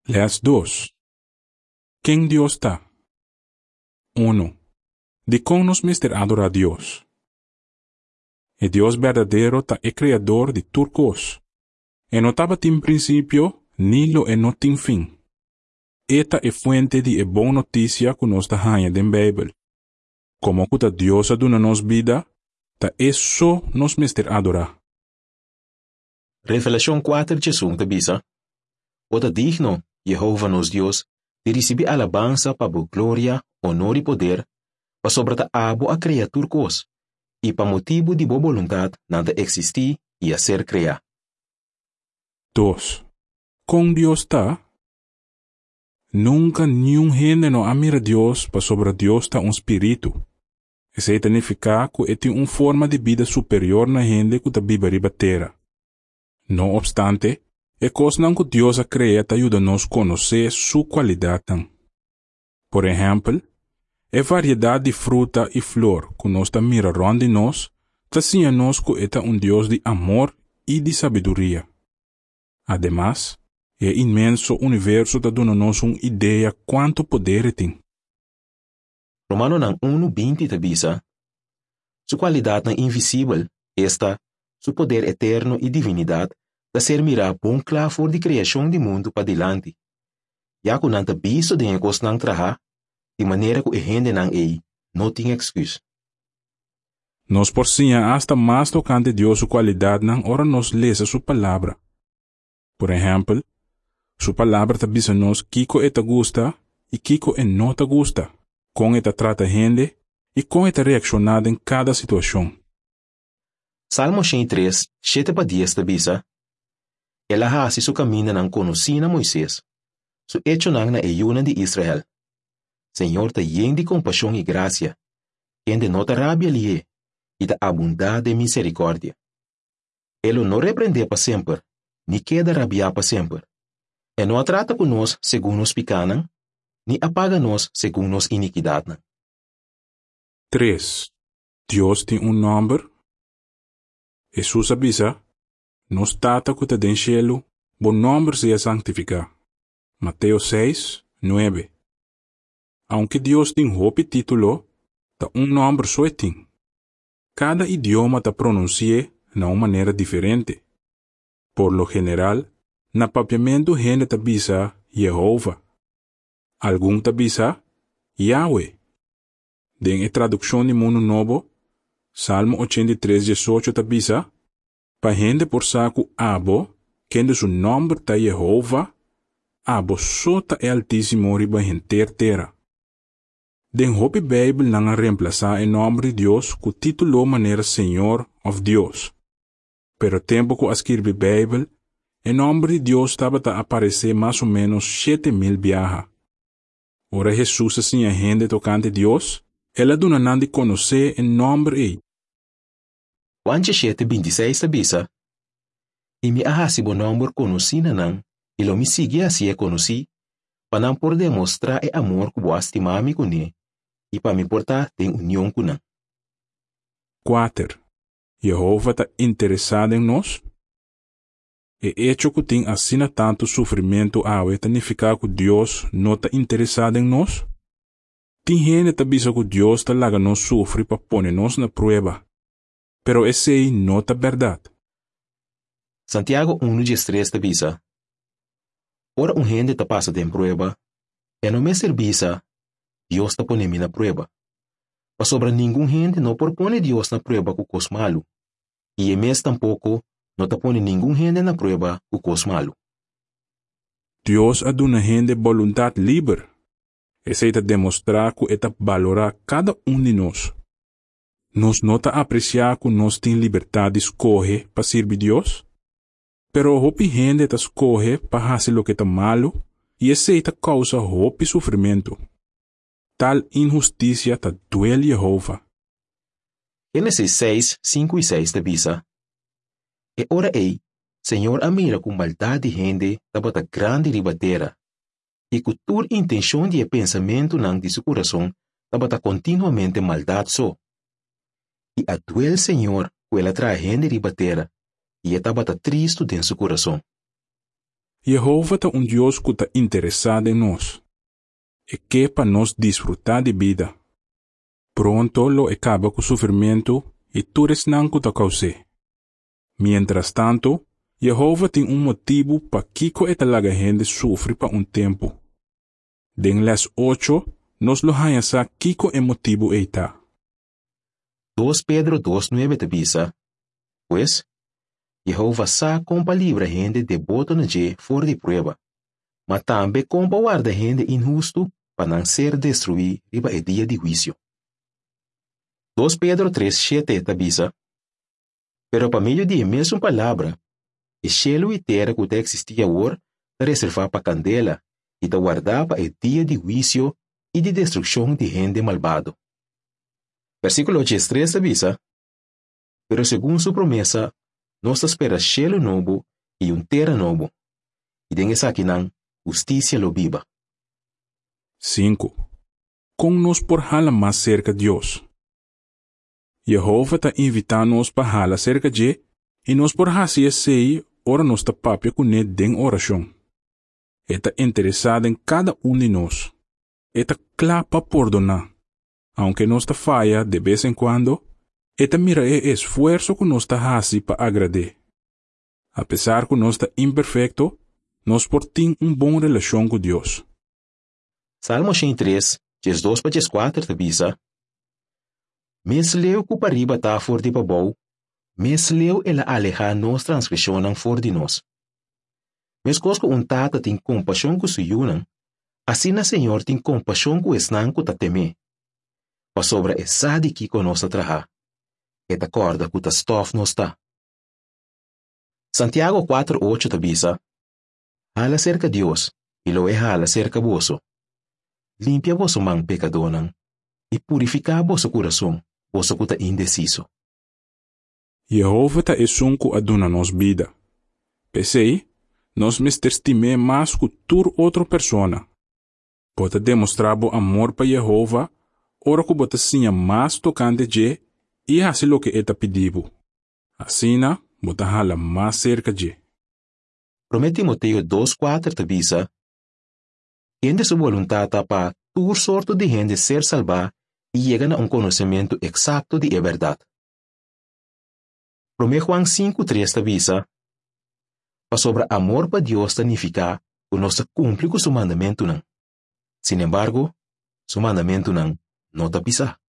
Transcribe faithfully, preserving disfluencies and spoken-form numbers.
Leas dos. ¿Quién Dios está? Uno. De cómo nos mister adora a Dios. El Dios verdadero ta é creador de turcos. E no estaba en principio, ni lo e no tin fin. Esta é fuente de e boa notícia que nos ta hanha den Bibel. Como que ta Dios aduna nos vida, ta é só nos mister adora. Revelación cuatro Jesus te bisa. Ota digno, Jehová nos Dios, de recibir alabanza para bu gloria, honor y poder, pa sobre ta abo a criatura cos, y pa motivo de bo voluntad nada existir y a ser crea. Dos. Con Dios está. Nunca nenhum gente no amira Deus para sobre Deus está um espírito. Isso significa que ele tem uma forma de vida superior na gente que está viva riba terra. Não obstante, é coisa que Deus a criar te ajuda nos a conhecer sua qualidade. Por exemplo, a variedade de fruta e flor que nós está mirando de nós, está ensinando que ele é um Deus de amor e de sabedoria. Además, é imenso universo está dando-nos uma ideia quanto poder tem. Romano nang uno vinte te bisa. Su qualidade nang invisível, esta, su poder eterno e divinidade, da ser mirar bom claro de criação de mundo para dilante. Já que nanta biso de engos nang traha, de maneira que o gente nang ei, não tem excuse. Nos por sinha hasta mais tocante Deus sua qualidade nang ora nos lesa sua palavra. Por exemplo, sua palavra ta bisa nos kiko eta gusta e kiko e não ta gusta, com eta trata gente e com eta reaccionada em cada situação. Salmo cento e três, sete pa diez te bisa. Ela hasi su camina nang conocina Moisés, su hecho nang na eyuna de Israel. Senhor ta yen de compaixão e gracia, yen de nota rabia lie, e da abundade de misericórdia. Ele não repreende para sempre, ni queda rabia para sempre. E não trata conosco segundo nos picanam, ni apaga-nos segundo nos iniquidade. Três. Deus tem um nome. Jesus avisa, nos tata que te den cielo, bom nome seja santificado. Mateus seis, nueve. Aunque Deus tem hope título, ta um nome só tem. Cada idioma ta pronuncia na uma maneira diferente. Por lo general, na papiamento gente ta bisa Jehová. Algum ta bisa Yahweh. Den a tradução de Mundo Novo, Salmo ochenta e três, dezoito ta bisa, pa gente por saco abo, quando su nome ta Jehová, abo só ta é altíssimo riba gente terra. Den hopi Bible nanga reemplazar o nome de Deus com título maneira Senhor of Deus. Pero tempo que escrevi Bible, o nome de Deus estava a aparecer mais ou menos sete mil viaja. Ora Jesus assim a gente tocante Deus, ela dona não de conhecer o nome ei. Juan sete, vinte e seis te bisa. E me ahasi bo nome conocina nang, e lo me sigue assim é conheci, para não por demonstrar o amor que boa estimar-me com ele, e para me portar em união com ele. Quatro. Jehová está interessado em nós? E hecho que tem assina tanto sofrimento ao significa que Deus não está interessado em nós? Tem gente que bisa que Deus está laga nos sofre para pôr nos na prova. Pero esse aí não é verdade. Santiago uno, três te bisa. Ora um gente te passa de prova, e não me servisa, Deus te põe na prova. Mas sobre nenhum gente não propõe Deus na prova com cos malo. E em mês tampouco não te põe nenhum gente na prova com cos malo. Deus a dona gente vontade livre. Esse é demonstrar que é valorar cada um de nós. Nós não tá apreciar que nós tem liberdade de escolher para servir Deus. Pero hopi gente ta escolhe para fazer o que tá malo e esse é causa hopi sofrimento. Tal injustiça ta duele Jehová. Gênesis seis, cinco e seis te bisa. E ora ei, Senhor amira com maldade de gente ta bota grande ribatera. E com toda intenção de pensamento nang de seu coração ta bota continuamente maldade só. E a duele Senhor que ela traz gente ribatera e ela bota triste dentro seu coração. Jehová tá um Deus que tá interessado em nós. E que para nós desfrutar de vida. Pronto lo acaba com o sofrimento e tudo não que tá causando. Mientras tanto, Jehová tem um motivo para que esta laga gente sofre para um tempo. Den las ocho, nos lo hayasa kiko é motivo eita. dois Pedro dois nove te bisa, pues, Jehová sa compa livra gente de boto na je for de prueba, mas também compa guarda gente injusto para não ser destruído riba e dia de juízo. dois Pedro três sete te bisa, pero para meio de mesma palavra, e cielo e terra que te existia or, te reserva para candela e te guardar para o dia de juízo e de destruição de gente malvado. Versículo três te bisa, pero según su promesa, nos espera cielo novo e um terra novo, e den esa quinan justicia lo viva. cinco. Com nos por hala mais cerca de Deus. Jehová tá invitando-nos para hala cerca de e nos por hasi sei ora nos ta papia com ele den oração. Eta interessado em cada um de nós. Eta clapa por donar. Aunque nos ta falha de vez em quando, eta mira e esforço que nos ta hasi para agradar. Apesar que nos ta imperfecto, nos por tem um bom relação com Deus. Salmo cento e três, diz dois para diz quatro te bisa, Mes leu que para riba tá for de babou, mes leu ela aleja nos transgressionan for de nós. Mes cosco um tata tem compaixão com suyunan, assim na Senhor tem compaixão com esnan que ta teme. Pa sobra essa de que conosca traha, e ta corda que ta stof nos ta. Santiago quatro oito te bisa, hala cerca Deus, e lo é hala cerca vosso. Limpia vosso mang pecadonan, e purifica vosso coração, vosso que ta indeciso. Jehová tá esunco aduna nos vida. Pensei, nós me estime mais que tur outra persona. Pode demonstrar bo amor para Jehová, ora que bota sinha mais tocante de e assim lo que eta pedido. Assim, bota hala mais cerca de. Promete Timoteo dois quatro te bisa, Gente su voluntad para tur sorto de gente ser salva e llegan a un conocimiento exacto de la verdad. Promete Juan cinco três te avisa, pa sobre amor para Dios significa que nos cumple con su mandamiento nan. Sin embargo, su mandamiento nan no te pisa.